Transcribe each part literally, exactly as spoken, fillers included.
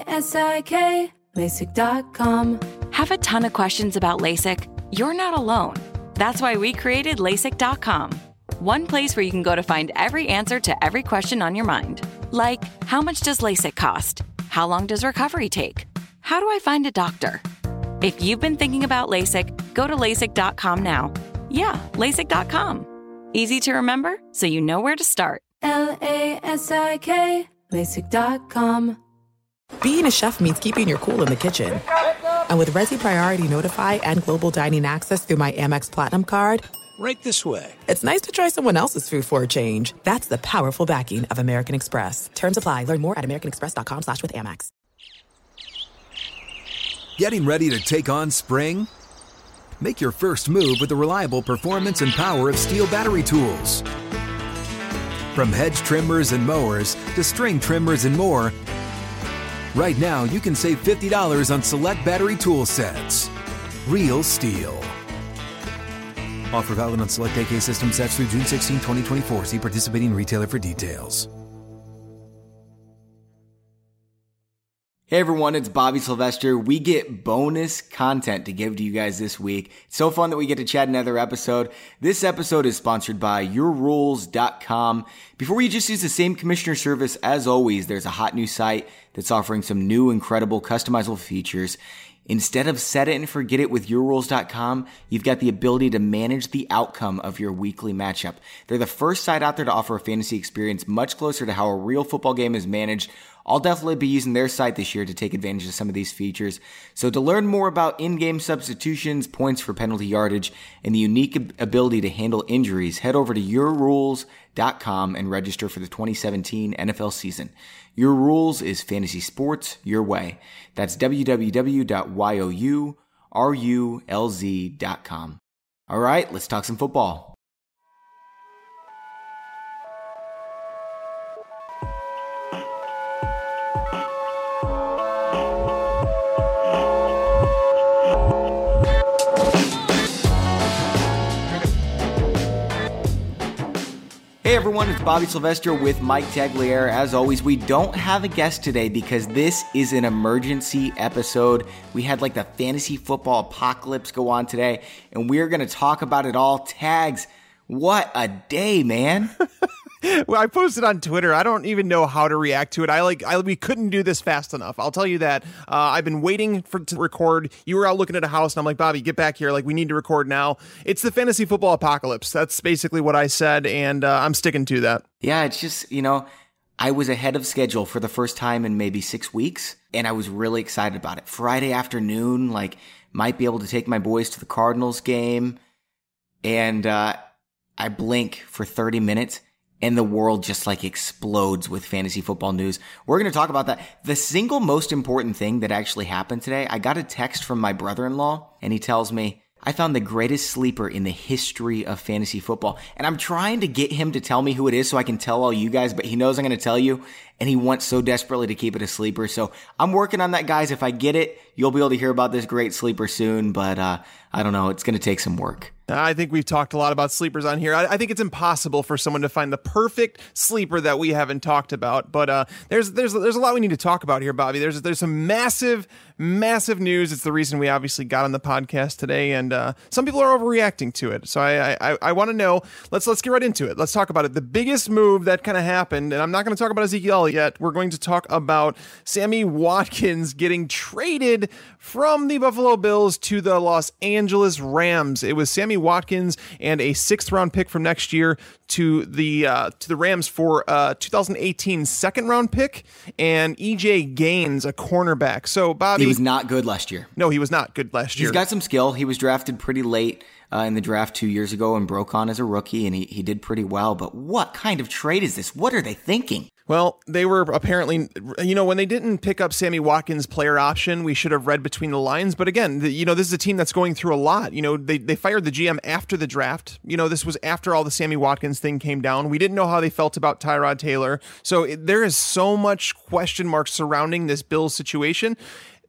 S I K, LASIK dot com. Have a ton of questions about LASIK? You're not alone. That's why we created LASIK dot com. One place where you can go to find every answer to every question on your mind. Like, how much does LASIK cost? How long does recovery take? How do I find a doctor? If you've been thinking about LASIK, go to LASIK dot com now. Yeah, LASIK dot com. Easy to remember, so you know where to start. L A S I K, LASIK dot com. Being a chef means keeping your cool in the kitchen. And with Resi Priority Notify and Global Dining Access through my Amex Platinum card, right this way. It's nice to try someone else's food for a change. That's the powerful backing of American Express. Terms apply. Learn more at americanexpress.com slash with Amex. Getting ready to take on spring? Make your first move with the reliable performance and power of Steel battery tools. From hedge trimmers and mowers to string trimmers and more, right now you can save fifty dollars on select battery tool sets. Real Steel. Offer valid on select A K system sets through June sixteenth, twenty twenty-four. See participating retailer for details. Hey everyone, it's Bobby Sylvester. We get bonus content to give to you guys this week. It's so fun that we get to chat another episode. This episode is sponsored by your rules dot com. Before you just use the same commissioner service, as always, there's a hot new site that's offering some new, incredible, customizable features. Instead of set it and forget it with your rules dot com, you've got the ability to manage the outcome of your weekly matchup. They're the first site out there to offer a fantasy experience much closer to how a real football game is managed. I'll definitely be using their site this year to take advantage of some of these features. So to learn more about in-game substitutions, points for penalty yardage, and the unique ability to handle injuries, head over to your rules dot com and register for the twenty seventeen N F L season. Your Rules is fantasy sports your way. That's w w w dot your rules dot com. All right, let's talk some football. Hey everyone, it's Bobby Sylvester with Mike Tagliere. As always, we don't have a guest today because this is an emergency episode. We had like the fantasy football apocalypse go on today, and we're going to talk about it all. Tags, what a day, man. Well, I posted on Twitter. I don't even know how to react to it. I like I we couldn't do this fast enough. I'll tell you that. Uh, I've been waiting for to record. You were out looking at a house, and I'm like, Bobby, get back here. Like, we need to record now. It's the fantasy football apocalypse. That's basically what I said, and uh, I'm sticking to that. Yeah, it's just, you know, I was ahead of schedule for the first time in maybe six weeks, and I was really excited about it. Friday afternoon, like, might be able to take my boys to the Cardinals game, and uh, I blink for thirty minutes. And the world just like explodes with fantasy football news. We're going to talk about that. The single most important thing that actually happened today, I got a text from my brother-in-law, and he tells me, I found the greatest sleeper in the history of fantasy football. And I'm trying to get him to tell me who it is so I can tell all you guys, but he knows I'm going to tell you, and he wants so desperately to keep it a sleeper. So I'm working on that, guys. If I get it, you'll be able to hear about this great sleeper soon, but uh, I don't know. It's going to take some work. I think we've talked a lot about sleepers on here. I, I think it's impossible for someone to find the perfect sleeper that we haven't talked about. But uh, there's there's there's a lot we need to talk about here, Bobby. There's there's some massive massive news. It's the reason we obviously got on the podcast today, and uh, some people are overreacting to it. So I I, I want to know. Let's let's get right into it. Let's talk about it. The biggest move that kind of happened, and I'm not going to talk about Ezekiel Elliott yet. We're going to talk about Sammy Watkins getting traded from the Buffalo Bills to the Los Angeles Rams. It was Sammy Watkins and a sixth round pick from next year to the uh, to the Rams for a two thousand eighteen second round pick, and E J Gaines, a cornerback. So Bobby, he was not good last year. No, he was not good last year. He's got some skill. He was drafted pretty late uh, in the draft two years ago and broke on as a rookie, and he, he did pretty well. But what kind of trade is this? What are they thinking? Well, they were apparently, you know, when they didn't pick up Sammy Watkins' player option, we should have read between the lines. But again, the, you know, this is a team that's going through a lot. You know, they, they fired the G M after the draft. You know, this was after all the Sammy Watkins thing came down. We didn't know how they felt about Tyrod Taylor. So it, there is so much question marks surrounding this Bills situation.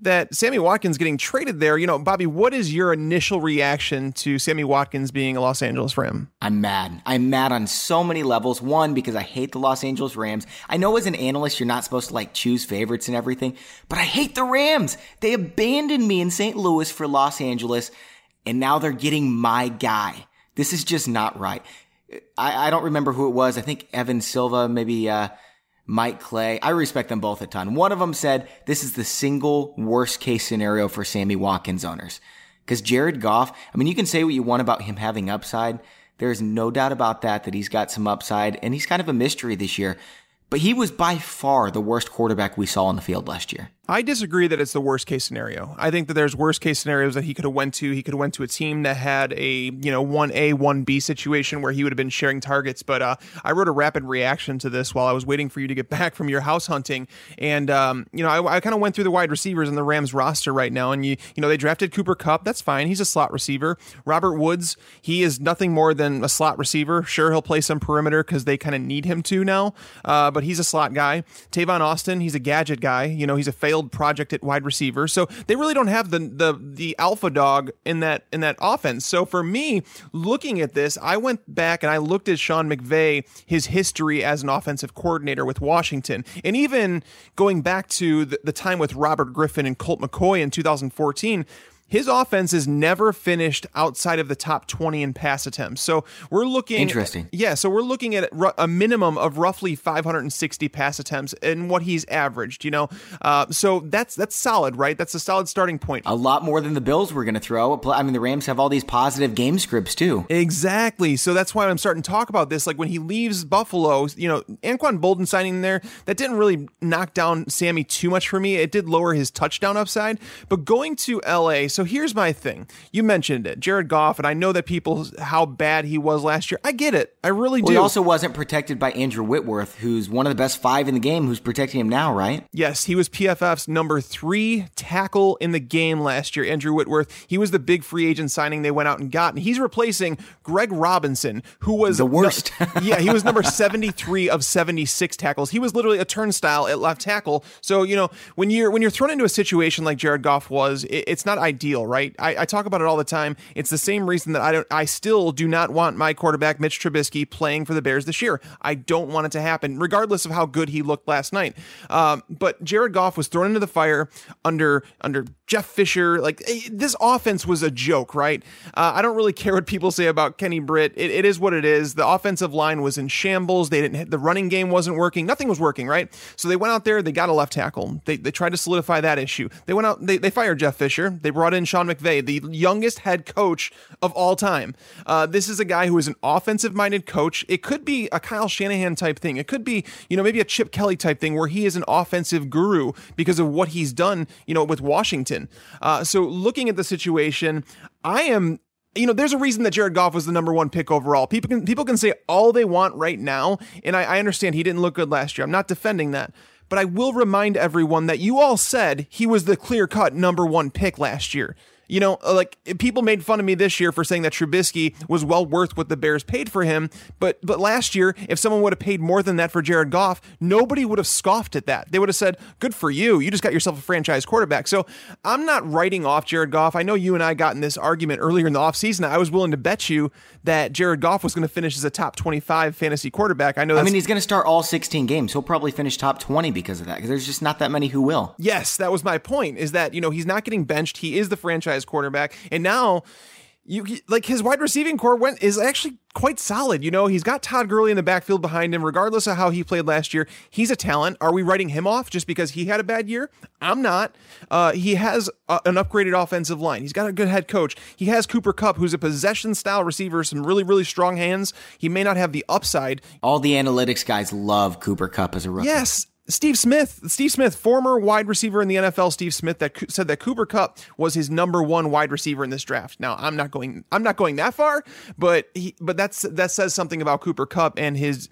that Sammy Watkins getting traded there, you know, Bobby, what is your initial reaction to Sammy Watkins being a Los Angeles Ram? I'm mad. I'm mad on so many levels. One, because I hate the Los Angeles Rams. I know as an analyst, you're not supposed to like choose favorites and everything, but I hate the Rams. They abandoned me in Saint Louis for Los Angeles, and now they're getting my guy. This is just not right. I, I don't remember who it was. I think Evan Silva, maybe, uh, Mike Clay. I respect them both a ton. One of them said this is the single worst case scenario for Sammy Watkins owners. Because Jared Goff, I mean, you can say what you want about him having upside. There's no doubt about that, that he's got some upside, and he's kind of a mystery this year. But he was by far the worst quarterback we saw on the field last year. I disagree that it's the worst case scenario. I think that there's worst case scenarios that he could have went to. He could have went to a team that had a, you know, one A, one B situation where he would have been sharing targets. But uh, I wrote a rapid reaction to this while I was waiting for you to get back from your house hunting. And, um, you know, I, I kind of went through the wide receivers in the Rams roster right now. And, you you know, they drafted Cooper Kupp. That's fine. He's a slot receiver. Robert Woods, he is nothing more than a slot receiver. Sure, he'll play some perimeter because they kind of need him to now. Uh, but he's a slot guy. Tavon Austin, he's a gadget guy. You know, he's a failed project at wide receiver. So they really don't have the the the alpha dog in that in that offense. So for me, looking at this, I went back and I looked at Sean McVay, his history as an offensive coordinator with Washington, and even going back to the, the time with Robert Griffin and Colt McCoy in two thousand fourteen. His offense is never finished outside of the top twenty in pass attempts. So we're looking... Interesting. Yeah, so we're looking at a minimum of roughly five hundred sixty pass attempts in what he's averaged, you know? Uh, so that's that's solid, right? That's a solid starting point. A lot more than the Bills were going to throw. I mean, the Rams have all these positive game scripts, too. Exactly. So that's why I'm starting to talk about this. Like, when he leaves Buffalo, you know, Anquan Boldin signing there, that didn't really knock down Sammy too much for me. It did lower his touchdown upside. But going to L A... So here's my thing. You mentioned it, Jared Goff, and I know that people, how bad he was last year. I get it. I really do. Well, he also wasn't protected by Andrew Whitworth, who's one of the best five in the game, who's protecting him now, right? Yes, he was P F F's number three tackle in the game last year, Andrew Whitworth. He was the big free agent signing they went out and got, and he's replacing Greg Robinson, who was... The worst. No, yeah, he was number seventy-three of seventy-six tackles. He was literally a turnstile at left tackle. So, you know, when you're when you're thrown into a situation like Jared Goff was, it, it's not ideal, right? I, I talk about it all the time. It's the same reason that I don't. I still do not want my quarterback, Mitch Trubisky, playing for the Bears this year. I don't want it to happen, regardless of how good he looked last night. Um, but Jared Goff was thrown into the fire under under Jeff Fisher. Like, this offense was a joke, right? Uh, I don't really care what people say about Kenny Britt. It, it is what it is. The offensive line was in shambles. They didn't. The running game wasn't working. Nothing was working, right? So they went out there. They got a left tackle. They they tried to solidify that issue. They went out. They they fired Jeff Fisher. They brought in Sean McVay, the youngest head coach of all time. Uh, this is a guy who is an offensive-minded coach. It could be a Kyle Shanahan type thing. It could be, you know, maybe a Chip Kelly type thing where he is an offensive guru because of what he's done, you know, with Washington. Uh, so looking at the situation, I am... You know, there's a reason that Jared Goff was the number one pick overall. People can people can say all they want right now, and I, I understand he didn't look good last year. I'm not defending that. But I will remind everyone that you all said he was the clear-cut number one pick last year. You know, like, people made fun of me this year for saying that Trubisky was well worth what the Bears paid for him. But but last year, if someone would have paid more than that for Jared Goff, nobody would have scoffed at that. They would have said, good for you. You just got yourself a franchise quarterback. So I'm not writing off Jared Goff. I know you and I got in this argument earlier in the offseason. I was willing to bet you that Jared Goff was going to finish as a top twenty-five fantasy quarterback. I know. That's, I mean, he's going to start all sixteen games. He'll probably finish top twenty because of that, because there's just not that many who will. Yes, that was my point, is that, you know, he's not getting benched. He is the franchise quarterback. And now, you like, his wide receiving core went is actually quite solid. You know, he's got Todd Gurley in the backfield behind him, regardless of how he played last year. He's a talent. Are we writing him off just because he had a bad year? I'm not. Uh, he has a, an upgraded offensive line. He's got a good head coach. He has Cooper Kupp, who's a possession style receiver, some really, really strong hands. He may not have the upside. All the analytics guys love Cooper Kupp as a rookie. Yes. Steve Smith, Steve Smith, former wide receiver in the N F L, Steve Smith, that said that Cooper Kupp was his number one wide receiver in this draft. Now, I'm not going, I'm not going that far, but he, but that's that says something about Cooper Kupp and his his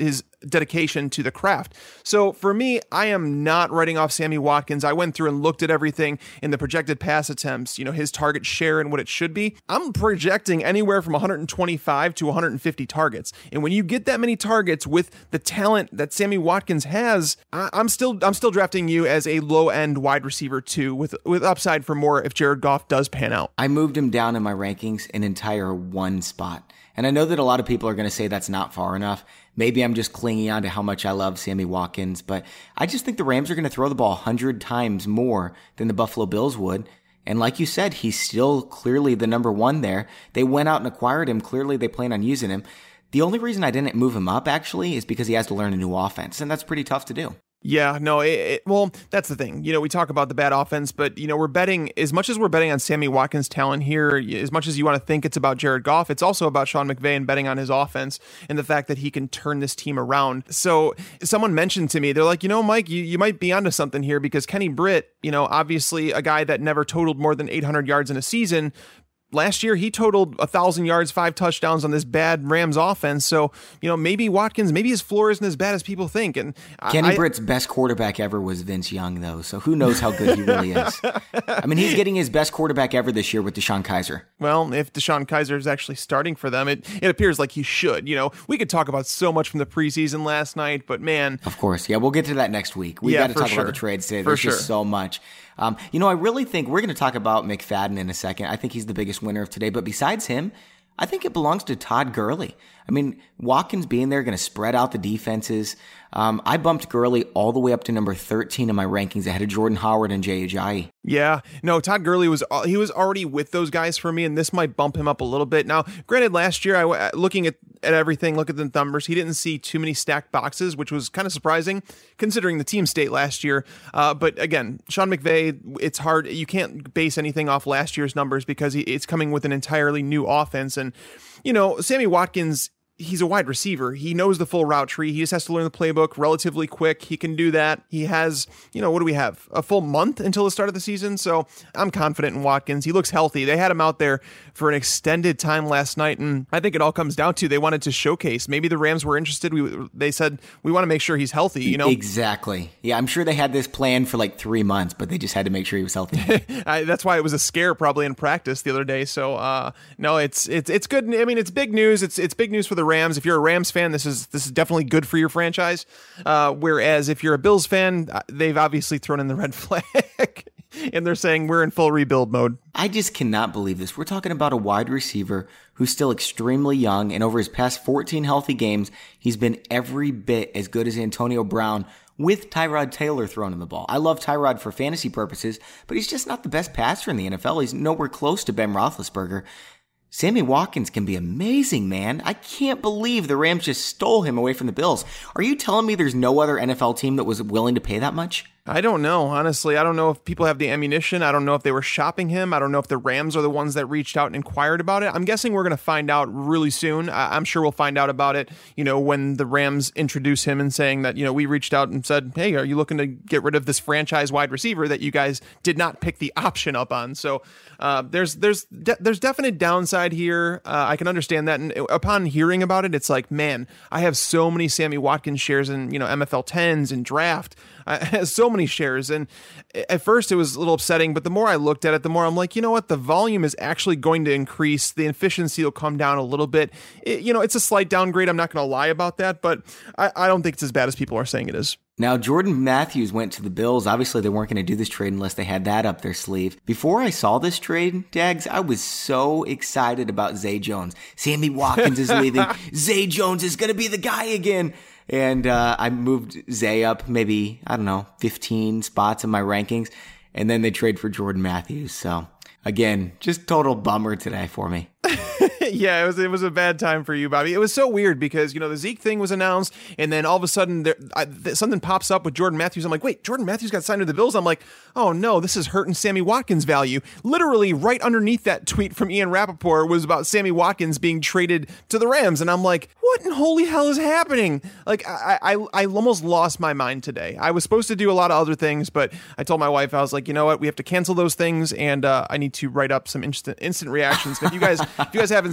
dedication to the craft. So for me, I am not writing off Sammy Watkins. I went through and looked at everything in the projected pass attempts, you know, his target share and what it should be. I'm projecting anywhere from one hundred twenty-five to one hundred fifty targets. And when you get that many targets with the talent that Sammy Watkins has, I- I'm still I'm still drafting you as a low-end wide receiver too, with with upside for more if Jared Goff does pan out. I moved him down in my rankings an entire one spot. And I know that a lot of people are going to say that's not far enough. Maybe I'm just clinging on to how much I love Sammy Watkins, but I just think the Rams are going to throw the ball one hundred times more than the Buffalo Bills would. And like you said, he's still clearly the number one there. They went out and acquired him. Clearly they plan on using him. The only reason I didn't move him up, actually, is because he has to learn a new offense, and that's pretty tough to do. Yeah, no, it, it, well, that's the thing. You know, we talk about the bad offense, but, you know, we're betting, as much as we're betting on Sammy Watkins' talent here, as much as you want to think it's about Jared Goff, it's also about Sean McVay and betting on his offense and the fact that he can turn this team around. So someone mentioned to me, they're like, you know, Mike, you, you might be onto something here because Kenny Britt, you know, obviously a guy that never totaled more than eight hundred yards in a season. Last year, he totaled one thousand yards, five touchdowns on this bad Rams offense. So, you know, maybe Watkins, maybe his floor isn't as bad as people think. And Kenny I, Britt's best quarterback ever was Vince Young, though. So who knows how good he really is. I mean, he's getting his best quarterback ever this year with DeShone Kizer. Well, if DeShone Kizer is actually starting for them, it, it appears like he should. You know, we could talk about so much from the preseason last night, but man. Of course. Yeah, we'll get to that next week. We Yeah, got to talk sure. about the trades today. For There's sure. just so much. Um, you know, I really think we're going to talk about McFadden in a second. I think he's the biggest winner of today. But besides him, I think it belongs to Todd Gurley. I mean, Watkins being there, going to spread out the defenses. Um, I bumped Gurley all the way up to number thirteen in my rankings ahead of Jordan Howard and Jay Ajayi. Yeah, no, Todd Gurley was he was already with those guys for me, and this might bump him up a little bit. Now, granted, last year, I looking at, at everything, look at the numbers, he didn't see too many stacked boxes, which was kind of surprising considering the team state last year. Uh, but again, Sean McVay, it's hard. You can't base anything off last year's numbers because he, it's coming with an entirely new offense. And, you know, Sammy Watkins, he's a wide receiver. He knows the full route tree. He just has to learn the playbook relatively quick. He can do that. He has, you know, what do we have? A full month until the start of the season. So I'm confident in Watkins. He looks healthy. They had him out there for an extended time last night. And I think it all comes down to they wanted to showcase. Maybe the Rams were interested. We They said, we want to make sure he's healthy, you know? Exactly. Yeah, I'm sure they had this plan for like three months, but they just had to make sure he was healthy. I, that's why it was a scare probably in practice the other day. So uh, no, it's it's it's good. I mean, it's big news. It's it's big news for the Rams. If you're a Rams fan, this is this is definitely good for your franchise. Uh, whereas if you're a Bills fan, they've obviously thrown in the red flag and they're saying we're in full rebuild mode. I just cannot believe this. We're talking about a wide receiver who's still extremely young, and over his past fourteen healthy games, he's been every bit as good as Antonio Brown with Tyrod Taylor throwing him the ball. I love Tyrod for fantasy purposes, but he's just not the best passer in the N F L. He's nowhere close to Ben Roethlisberger. Sammy Watkins can be amazing, man. I can't believe the Rams just stole him away from the Bills. Are you telling me there's no other N F L team that was willing to pay that much? I don't know, honestly. I don't know if people have the ammunition. I don't know if they were shopping him. I don't know if the Rams are the ones that reached out and inquired about it. I'm guessing we're going to find out really soon. I- I'm sure we'll find out about it, you know, when the Rams introduce him and saying that, you know, we reached out and said, hey, are you looking to get rid of this franchise wide receiver that you guys did not pick the option up on? So uh, there's there's de- there's definite downside here. Uh, I can understand that. And upon hearing about it, it's like, man, I have so many Sammy Watkins shares in, you know, M F L tens and draft. Uh, so many shares. And at first it was a little upsetting, but the more I looked at it, the more I'm like, you know what? The volume is actually going to increase. The efficiency will come down a little bit. It, you know, it's a slight downgrade. I'm not going to lie about that, but I, I don't think it's as bad as people are saying it is. Now, Jordan Matthews went to the Bills. Obviously, they weren't going to do this trade unless they had that up their sleeve. Before I saw this trade, Dags, I was so excited about Zay Jones. Sammy Watkins is leaving. Zay Jones is going to be the guy again. And uh, I moved Zay up maybe, I don't know, fifteen spots in my rankings. And then they trade for Jordan Matthews. So, again, just total bummer today for me. Yeah, it was it was a bad time for you, Bobby. It was so weird because, you know, the Zeke thing was announced, and then all of a sudden there, I, th- something pops up with Jordan Matthews. I'm like, wait, Jordan Matthews got signed to the Bills? I'm like, oh no, this is hurting Sammy Watkins' value. Literally right underneath that tweet from Ian Rappaport was about Sammy Watkins being traded to the Rams, and I'm like, what in holy hell is happening? Like, I, I, I almost lost my mind today. I was supposed to do a lot of other things, but I told my wife, I was like, you know what, we have to cancel those things, and uh, I need to write up some instant instant reactions. If you guys, if you guys haven't seen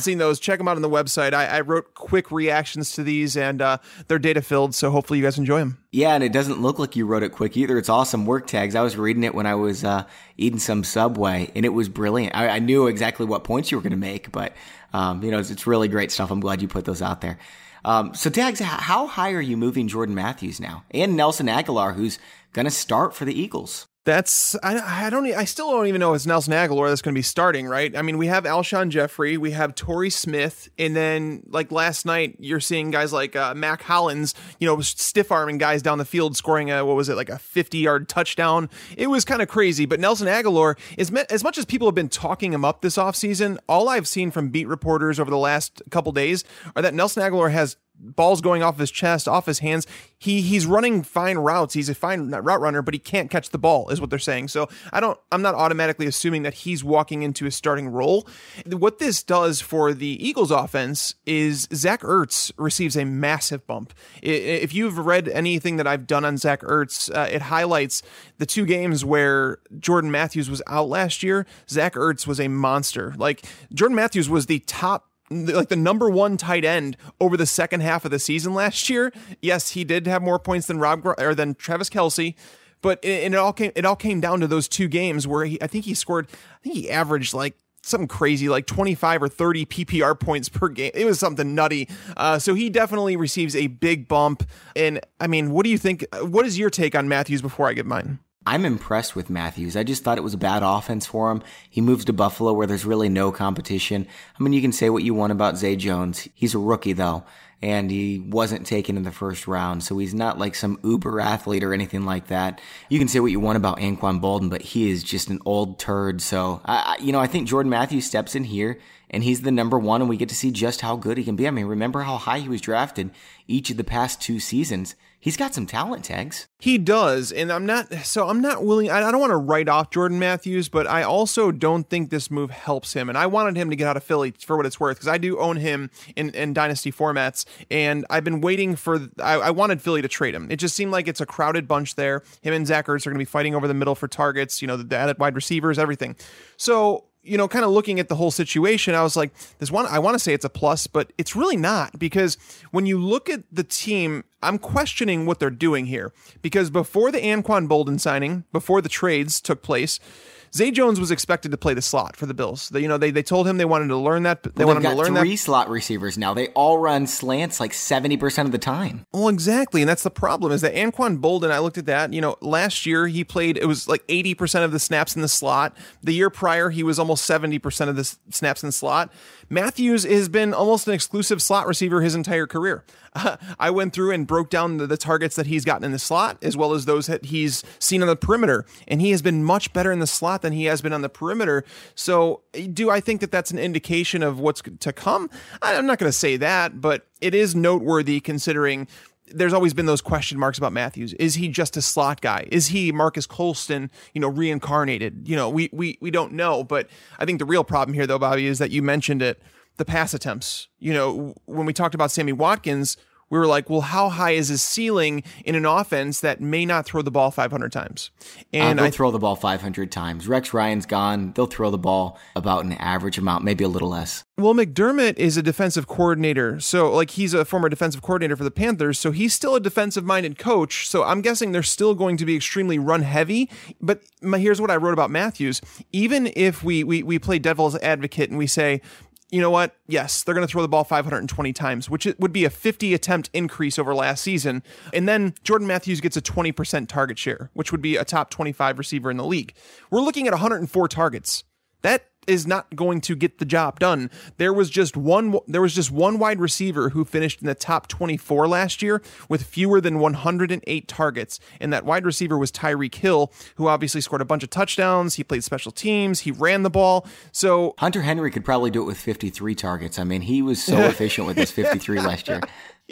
seen those, check them out on the website. I, I wrote quick reactions to these, and uh, they're data filled, so hopefully you guys enjoy them. Yeah, and it doesn't look like you wrote it quick either. It's awesome work tags. I was reading it when I was uh, eating some Subway, and it was brilliant. I, I knew exactly what points you were going to make, but um, you know, it's, it's really great stuff. I'm glad you put those out there. Um, so, Tags, how high are you moving Jordan Matthews now? And Nelson Agholor, who's going to start for the Eagles? That's, I, I don't, I still don't even know if it's Nelson Agholor that's going to be starting, right? I mean, we have Alshon Jeffrey, we have Torrey Smith, and then like last night, you're seeing guys like uh, Mac Hollins, you know, stiff arming guys down the field, scoring a, what was it, like a fifty yard touchdown. It was kind of crazy, but Nelson Agholor, is as much as people have been talking him up this offseason, all I've seen from beat reporters over the last couple days are that Nelson Agholor has balls going off his chest, off his hands. He he's running fine routes. He's a fine route runner, but he can't catch the ball, is what they're saying. So I don't, I'm not automatically assuming that he's walking into a starting role. What this does for the Eagles offense is Zach Ertz receives a massive bump. If you've read anything that I've done on Zach Ertz, uh, it highlights the two games where Jordan Matthews was out last year. Zach Ertz was a monster. Like, Jordan Matthews was the top, like the number one tight end over the second half of the season last year. Yes, he did have more points than Rob or than Travis Kelce, but it, it all came it all came down to those two games where he, I think he scored, I think he averaged like something crazy, like twenty-five or thirty P P R points per game. It was something nutty. Uh, so he definitely receives a big bump. And I mean, what do you think? What is your take on Matthews before I get mine? I'm impressed with Matthews. I just thought it was a bad offense for him. He moves to Buffalo where there's really no competition. I mean, you can say what you want about Zay Jones. He's a rookie though, and he wasn't taken in the first round, so he's not like some uber athlete or anything like that. You can say what you want about Anquan Boldin, but he is just an old turd. So, I, you know, I think Jordan Matthews steps in here, and he's the number one, and we get to see just how good he can be. I mean, remember how high he was drafted each of the past two seasons. He's got some talent, Tags. He does, and I'm not, so I'm not willing, I, I don't want to write off Jordan Matthews, but I also don't think this move helps him, and I wanted him to get out of Philly for what it's worth, because I do own him in, in Dynasty formats, and I've been waiting for, I, I wanted Philly to trade him. It just seemed like it's a crowded bunch there. Him and Zach Ertz are going to be fighting over the middle for targets, you know, the, the added wide receivers, everything. So, you know, kind of looking at the whole situation, I was like, this one, I want to say it's a plus, but it's really not, because when you look at the team, I'm questioning what they're doing here, because before the Anquan Boldin signing, before the trades took place, Zay Jones was expected to play the slot for the Bills. They, you know, they they told him they wanted to learn that. They well, wanted him to learn that. Three slot receivers now. They all run slants like seventy percent of the time. Well, exactly, and that's the problem. Is that Anquan Boldin? I looked at that. You know, last year he played. It was like eighty percent of the snaps in the slot. The year prior, he was almost seventy percent of the snaps in the slot. Matthews has been almost an exclusive slot receiver his entire career. Uh, I went through and broke down the, the targets that he's gotten in the slot, as well as those that he's seen on the perimeter, and he has been much better in the slot than he has been on the perimeter. So do I think that that's an indication of what's to come? I'm not going to say that, but it is noteworthy considering there's always been those question marks about Matthews. Is he just a slot guy? Is he Marcus Colston, you know, reincarnated? You know, we we we don't know, but I think the real problem here, though, Bobby, is that you mentioned it, the pass attempts. You know, when we talked about Sammy Watkins, we were like, well, how high is his ceiling in an offense that may not throw the ball five hundred times? And uh, they'll I, throw the ball five hundred times. Rex Ryan's gone. They'll throw the ball about an average amount, maybe a little less. Well, McDermott is a defensive coordinator. So, like, he's a former defensive coordinator for the Panthers. So he's still a defensive-minded coach. So I'm guessing they're still going to be extremely run-heavy. But my, here's what I wrote about Matthews. Even if we we we play devil's advocate and we say, you know what? Yes, they're going to throw the ball five hundred twenty times, which would be a fifty attempt increase over last season. And then Jordan Matthews gets a twenty percent target share, which would be a top twenty-five receiver in the league. We're looking at one hundred four targets. That is not going to get the job done. There was just one there was just one wide receiver who finished in the top twenty-four last year with fewer than one hundred eight targets, and that wide receiver was Tyreek Hill, who obviously scored a bunch of touchdowns. He played special teams, he ran the ball. So Hunter Henry could probably do it with fifty-three targets. I mean, he was so efficient with his fifty-three last year.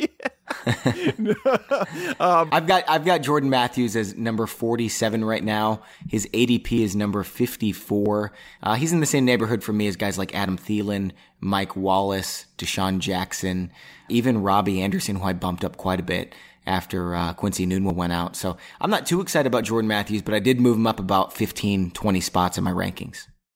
um, I've got I've got Jordan Matthews as number forty-seven right now. His A D P is number fifty-four. Uh, he's in the same neighborhood for me as guys like Adam Thielen, Mike Wallace, Deshaun Jackson, even Robbie Anderson, who I bumped up quite a bit after uh, Quincy Enunwa went out. So I'm not too excited about Jordan Matthews, but I did move him up about fifteen, twenty spots in my rankings.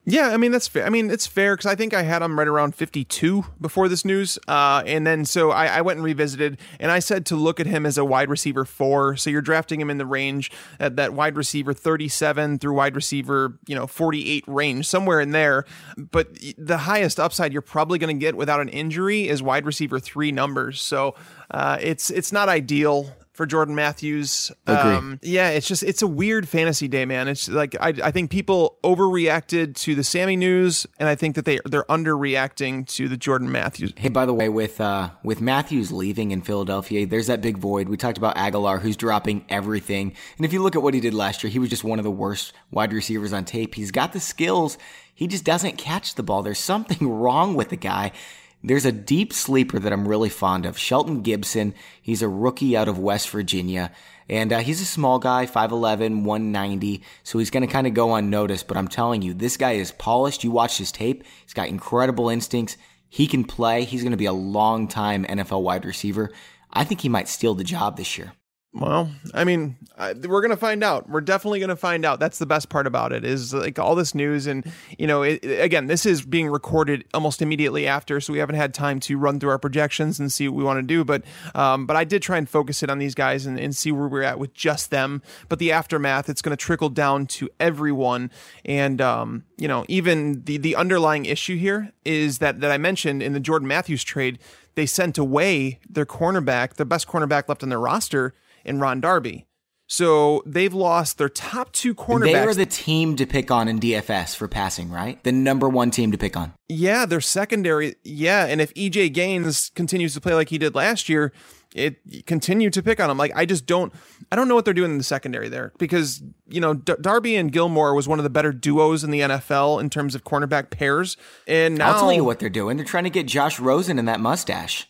Yeah, I mean, that's fair. I mean, it's fair because I think I had him right around fifty-two before this news. Uh, and then so I, I went and revisited, and I said to look at him as a wide receiver four. So you're drafting him in the range at that wide receiver thirty-seven through wide receiver, you know, forty-eight range, somewhere in there. But the highest upside you're probably going to get without an injury is wide receiver three numbers. So uh, it's it's not ideal for Jordan Matthews. Um, yeah, it's just, it's a weird fantasy day, man. It's like, I, I think people overreacted to the Sammy news, and I think that they, they're underreacting to the Jordan Matthews. Hey, by the way, with uh, with Matthews leaving in Philadelphia, there's that big void. We talked about Aguilar, who's dropping everything. And if you look at what he did last year, he was just one of the worst wide receivers on tape. He's got the skills. He just doesn't catch the ball. There's something wrong with the guy. There's a deep sleeper that I'm really fond of, Shelton Gibson. He's a rookie out of West Virginia, and uh, he's a small guy, five eleven, one ninety, so he's going to kind of go unnoticed, but I'm telling you, this guy is polished. You watch his tape. He's got incredible instincts. He can play. He's going to be a long-time N F L wide receiver. I think he might steal the job this year. Well, I mean, I, we're going to find out. We're definitely going to find out. That's the best part about it, is like all this news. And, you know, it, again, this is being recorded almost immediately after, so we haven't had time to run through our projections and see what we want to do. But um, but I did try and focus it on these guys and, and see where we're at with just them. But the aftermath, it's going to trickle down to everyone. And, um, you know, even the, the underlying issue here is that, that I mentioned in the Jordan Matthews trade, they sent away their cornerback, the best cornerback left on their roster, in Ron Darby. So they've lost their top two cornerbacks. They are the team to pick on in D F S for passing, right? The number one team to pick on. Yeah, their secondary. Yeah, and if E J Gaines continues to play like he did last year, it continue to pick on him. Like, I just don't, I don't know what they're doing in the secondary there, because, you know, D- Darby and Gilmore was one of the better duos in the N F L in terms of cornerback pairs. And now, I'll tell you what they're doing. They're trying to get Josh Rosen in that mustache.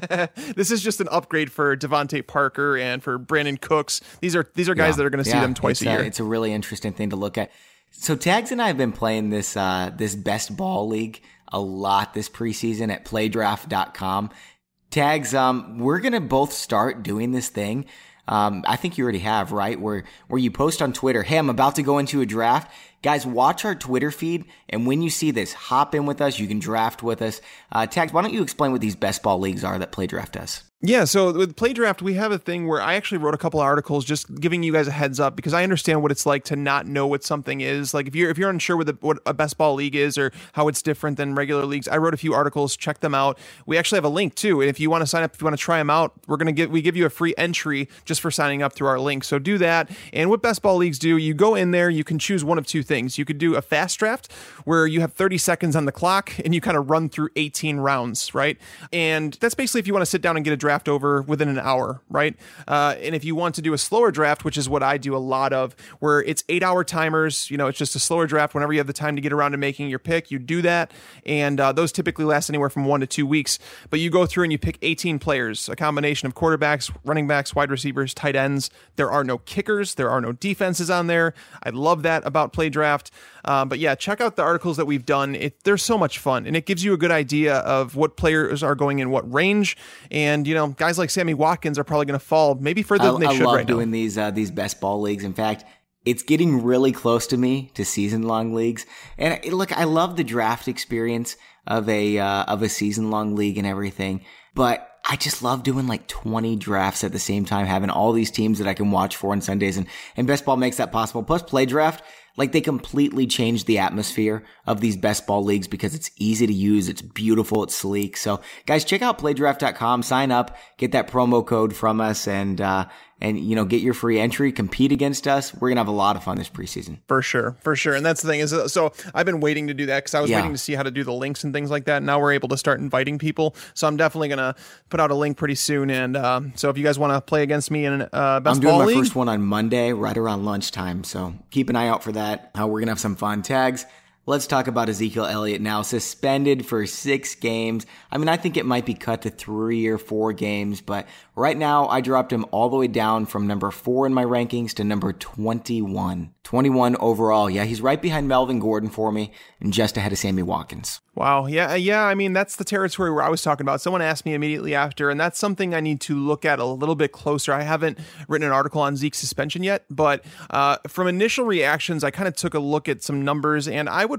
This is just an upgrade for Devontae Parker and for Brandon Cooks. These are, these are guys yeah, that are going to yeah, see them twice a year. A, it's a really interesting thing to look at. So Tags and I have been playing this, uh, this best ball league a lot this preseason at play draft dot com. Tags, um, we're going to both start doing this thing. Um, I think you already have, right? Where, where you post on Twitter, hey, I'm about to go into a draft. Guys, watch our Twitter feed, and when you see this, hop in with us. You can draft with us. Uh, Tags, why don't you explain what these best ball leagues are that Play Draft does? Yeah, so with Play Draft, we have a thing where I actually wrote a couple of articles just giving you guys a heads up, because I understand what it's like to not know what something is. Like if you're if you're unsure what, the, what a best ball league is or how it's different than regular leagues, I wrote a few articles. Check them out. We actually have a link too, and if you want to sign up, if you want to try them out, we're gonna give we give you a free entry just for signing up through our link. So do that. And what best ball leagues do, you go in there, you can choose one of two things. You could do a fast draft where you have thirty seconds on the clock and you kind of run through eighteen rounds, right? And that's basically if you want to sit down and get a draft over within an hour, right? Uh, and if you want to do a slower draft, which is what I do a lot of, where it's eight hour timers, you know, it's just a slower draft. Whenever you have the time to get around to making your pick, you do that. And uh, those typically last anywhere from one to two weeks. But you go through and you pick eighteen players, a combination of quarterbacks, running backs, wide receivers, tight ends. There are no kickers. There are no defenses on there. I love that about Play Draft. Um, but yeah, check out the articles that we've done. It, they're so much fun, and it gives you a good idea of what players are going in what range. And, you know, guys like Sammy Watkins are probably going to fall maybe further I, than they I should love right now. doing these, uh, these best ball leagues. In fact, it's getting really close to me to season long leagues. And look, I love the draft experience of a, uh, of a season long league and everything, but I just love doing like twenty drafts at the same time, having all these teams that I can watch for on Sundays, and, and Best Ball makes that possible. Plus Play Draft, like they completely changed the atmosphere of these best ball leagues because it's easy to use. It's beautiful. It's sleek. So guys, check out play draft dot com, sign up, get that promo code from us, and, uh, and, you know, get your free entry, compete against us. We're going to have a lot of fun this preseason. For sure. For sure. And that's the thing is, so I've been waiting to do that because I was yeah. waiting to see how to do the links and things like that. Now we're able to start inviting people. So I'm definitely going to put out a link pretty soon. And um, so if you guys want to play against me in uh, Best I'm doing Ball my League, first one on Monday, right around lunchtime. So keep an eye out for that. Uh, we're going to have some fun. Tags. Let's talk about Ezekiel Elliott now. Suspended for six games. I mean, I think it might be cut to three or four games, but right now I dropped him all the way down from number four in my rankings to number twenty-one. twenty-one overall. Yeah, he's right behind Melvin Gordon for me and just ahead of Sammy Watkins. Wow. Yeah. Yeah. I mean, that's the territory where I was talking about. Someone asked me immediately after, and that's something I need to look at a little bit closer. I haven't written an article on Zeke's suspension yet, but uh, from initial reactions, I kind of took a look at some numbers, and I would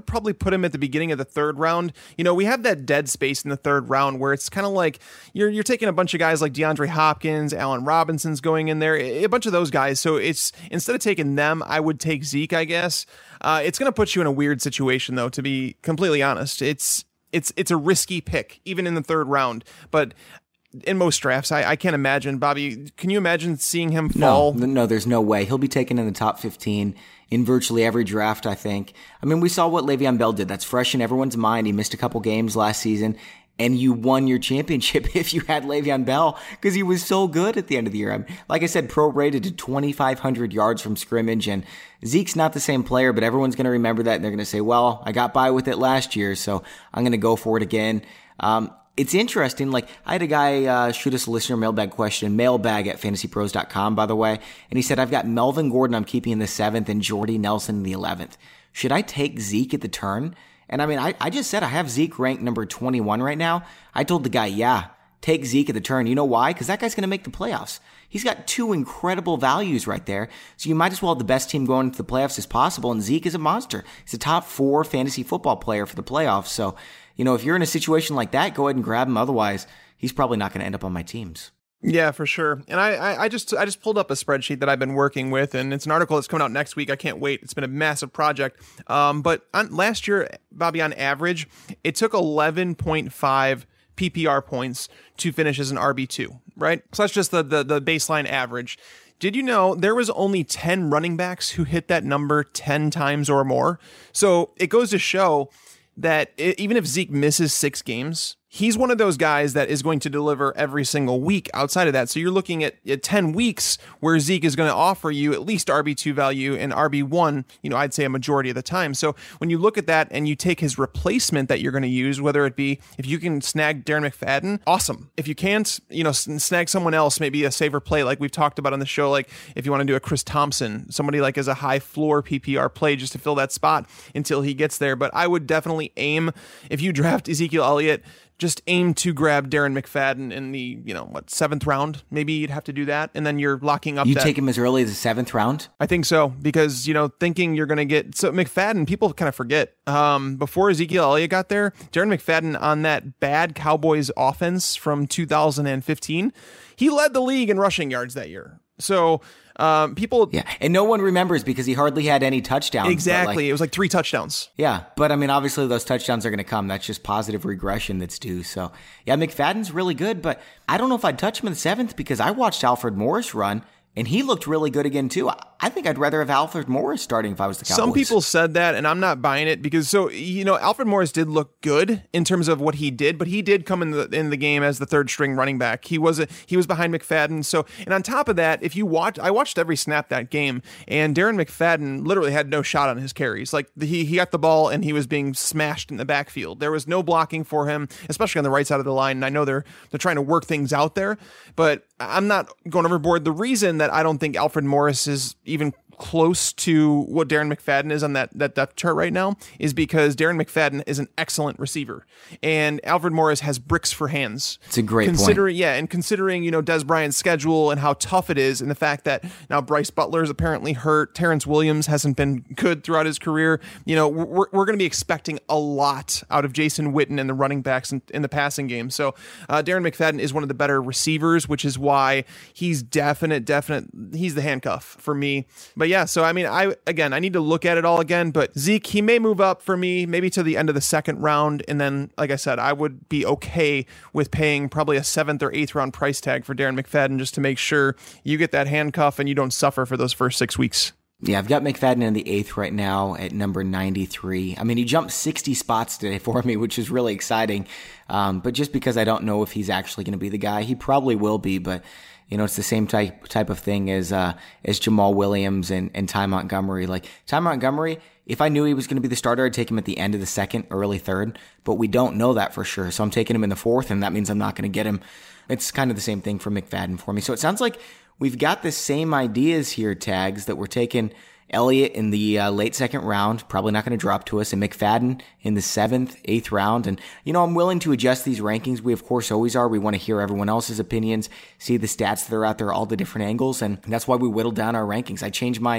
would probably put him at the beginning of the third round. You know, we have that dead space in the third round where it's kind of like you're you're taking a bunch of guys like DeAndre Hopkins, Allen Robinson's going in there, a bunch of those guys. So it's instead of taking them, I would take Zeke, I guess. Uh, it's going to put you in a weird situation, though, to be completely honest. It's it's it's a risky pick, even in the third round. But in most drafts, I, I can't imagine. Bobby, can you imagine seeing him fall? No, no, there's no way. He'll be taken in the top fifteen in virtually every draft, I think. I mean, we saw what Le'Veon Bell did. That's fresh in everyone's mind. He missed a couple games last season, and you won your championship if you had Le'Veon Bell because he was so good at the end of the year. I mean, like I said, prorated to twenty-five hundred yards from scrimmage, and Zeke's not the same player, but everyone's going to remember that, and they're going to say, well, I got by with it last year, so I'm going to go for it again. Um, It's interesting. Like, I had a guy uh, shoot us a listener mailbag question, mailbag at fantasy pros dot com, by the way. And he said, I've got Melvin Gordon I'm keeping in the seventh and Jordy Nelson in the eleventh. Should I take Zeke at the turn? And I mean, I, I just said I have Zeke ranked number twenty-one right now. I told the guy, yeah, take Zeke at the turn. You know why? Because that guy's going to make the playoffs. He's got two incredible values right there. So you might as well have the best team going into the playoffs as possible. And Zeke is a monster. He's a top four fantasy football player for the playoffs. So, you know, if you're in a situation like that, go ahead and grab him. Otherwise, he's probably not going to end up on my teams. Yeah, for sure. And I, I, I just I just pulled up a spreadsheet that I've been working with, and it's an article that's coming out next week. I can't wait. It's been a massive project. Um, but on, last year, Bobby, on average, it took eleven point five P P R points to finish as an R B two, right? So that's just the, the, the baseline average. Did you know there was only ten running backs who hit that number ten times or more? So it goes to show that it, even if Zeke misses six games, he's one of those guys that is going to deliver every single week outside of that. So you're looking at, at ten weeks where Zeke is going to offer you at least R B two value and R B one, you know, I'd say a majority of the time. So when you look at that and you take his replacement that you're going to use, whether it be, if you can snag Darren McFadden, awesome. If you can't, you know, snag someone else, maybe a safer play like we've talked about on the show, like if you want to do a Chris Thompson, somebody like as a high floor P P R play just to fill that spot until he gets there. But I would definitely aim, if you draft Ezekiel Elliott, just aim to grab Darren McFadden in the, you know, what, seventh round? Maybe you'd have to do that. And then you're locking up. You that. take him as early as the seventh round? I think so, because, you know, thinking you're going to get, so McFadden, people kind of forget, um, before Ezekiel Elliott got there, Darren McFadden on that bad Cowboys offense from two thousand fifteen, he led the league in rushing yards that year. So, Um, people, yeah, and no one remembers because he hardly had any touchdowns. Exactly, like, it was like three touchdowns. Yeah, but I mean, obviously those touchdowns are going to come. That's just positive regression that's due. So yeah, McFadden's really good, but I don't know if I'd touch him in the seventh because I watched Alfred Morris run. And he looked really good again, too. I think I'd rather have Alfred Morris starting if I was the Cowboys. Some people said that, and I'm not buying it because, so, you know, Alfred Morris did look good in terms of what he did, but he did come in the in the game as the third string running back. He was a, he was behind McFadden. So, and on top of that, if you watch, I watched every snap that game, and Darren McFadden literally had no shot on his carries. Like, he, he got the ball, and he was being smashed in the backfield. There was no blocking for him, especially on the right side of the line, and I know they're they're trying to work things out there, but I'm not going overboard. The reason that I don't think Alfred Morris is even close to what Darren McFadden is on that, that depth chart right now is because Darren McFadden is an excellent receiver and Alfred Morris has bricks for hands. It's a great considering, point. Yeah, and considering, you know, Des Bryant's schedule and how tough it is and the fact that now Bryce Butler is apparently hurt, Terrence Williams hasn't been good throughout his career, you know, we're, we're going to be expecting a lot out of Jason Witten and the running backs in, in the passing game. So uh, Darren McFadden is one of the better receivers, which is why he's definite, definite, he's the handcuff for me. But yeah, so I mean, I again, I need to look at it all again, but Zeke, he may move up for me, maybe to the end of the second round, and then, like I said, I would be okay with paying probably a seventh or eighth round price tag for Darren McFadden just to make sure you get that handcuff and you don't suffer for those first six weeks. Yeah, I've got McFadden in the eighth right now at number ninety-three. I mean, he jumped sixty spots today for me, which is really exciting. Um, but just because I don't know if he's actually going to be the guy, he probably will be, but you know, it's the same type type of thing as uh, as Jamal Williams and, and Ty Montgomery. Like, Ty Montgomery, if I knew he was going to be the starter, I'd take him at the end of the second, early third. But we don't know that for sure. So I'm taking him in the fourth, and that means I'm not going to get him. It's kind of the same thing for McFadden for me. So it sounds like we've got the same ideas here, Tags, that we're taking Elliott in the uh, late second round, probably not going to drop to us, and McFadden in the seventh, eighth round. And, you know, I'm willing to adjust these rankings. We, of course, always are. We want to hear everyone else's opinions, see the stats that are out there, all the different angles, and that's why we whittled down our rankings. I changed mine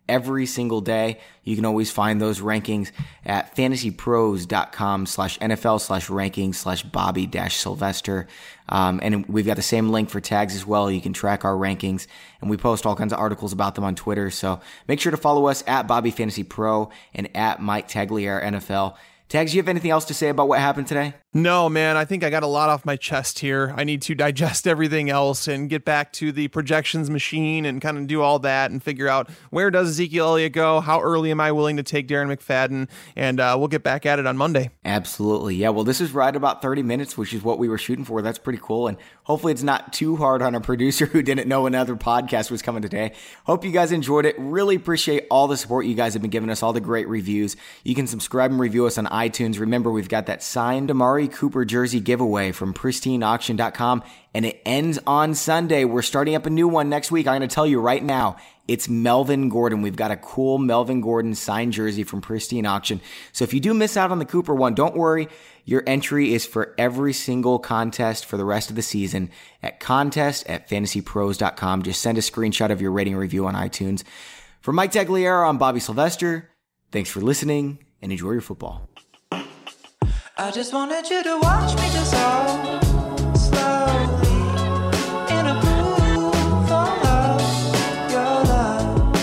every single day. You can always find those rankings at fantasypros.com slash NFL slash rankings slash Bobby dash Sylvester. Um, and we've got the same link for tags as well. You can track our rankings, and we post all kinds of articles about them on Twitter. So make sure to follow us at Bobby Fantasy Pro and at Mike Tagliere N F L. Tags, you have anything else to say about what happened today? No, man, I think I got a lot off my chest here. I need to digest everything else and get back to the projections machine and kind of do all that and figure out where does Ezekiel Elliott go? How early am I willing to take Darren McFadden? And uh, we'll get back at it on Monday. Absolutely. Yeah, well, this is right about thirty minutes, which is what we were shooting for. That's pretty cool. And hopefully it's not too hard on a producer who didn't know another podcast was coming today. Hope you guys enjoyed it. Really appreciate all the support you guys have been giving us, all the great reviews. You can subscribe and review us on iTunes. Remember, we've got that signed Amari Cooper jersey giveaway from pristine auction dot com, and it ends on Sunday. We're starting up a new one next week. I'm going to tell you right now, it's Melvin Gordon. We've got a cool Melvin Gordon signed jersey from Pristine Auction. So if you do miss out on the Cooper one, don't worry. Your entry is for every single contest for the rest of the season at contest at fantasy pros dot com. Just send a screenshot of your rating and review on iTunes. For Mike Tagliere, I'm Bobby Sylvester. Thanks for listening, and enjoy your football. I just wanted you to watch me dissolve slowly in a pool of your love.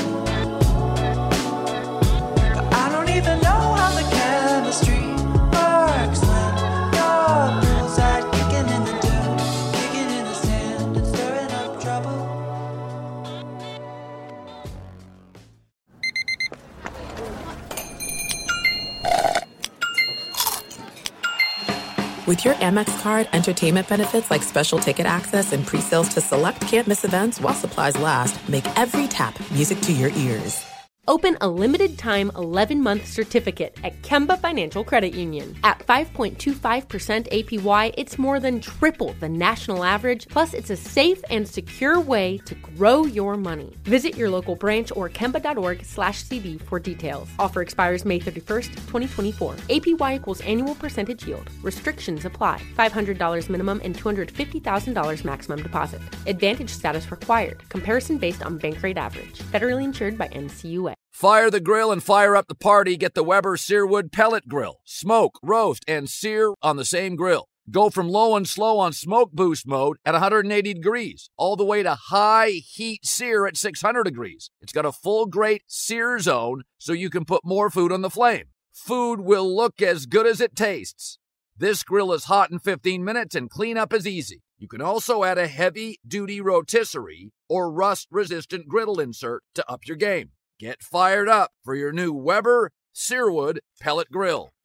But I don't even know how the chemistry works when your bullseye kicking in the dirt, kicking in the sand and stirring up trouble. With your Amex card, entertainment benefits like special ticket access and pre-sales to select can't-miss events while supplies last make every tap music to your ears. Open a limited-time eleven-month certificate at Kemba Financial Credit Union. At five point two five percent A P Y, it's more than triple the national average, plus it's a safe and secure way to grow your money. Visit your local branch or kemba.org slash CD for details. Offer expires May thirty-first, twenty twenty-four. A P Y equals annual percentage yield. Restrictions apply. five hundred dollars minimum and two hundred fifty thousand dollars maximum deposit. Advantage status required. Comparison based on bank rate average. Federally insured by N C U A. Fire the grill and fire up the party. Get the Weber Searwood Pellet Grill. Smoke, roast, and sear on the same grill. Go from low and slow on smoke boost mode at one hundred eighty degrees, all the way to high heat sear at six hundred degrees. It's got a full grate sear zone so you can put more food on the flame. Food will look as good as it tastes. This grill is hot in fifteen minutes and cleanup is easy. You can also add a heavy-duty rotisserie or rust-resistant griddle insert to up your game. Get fired up for your new Weber Searwood Pellet Grill.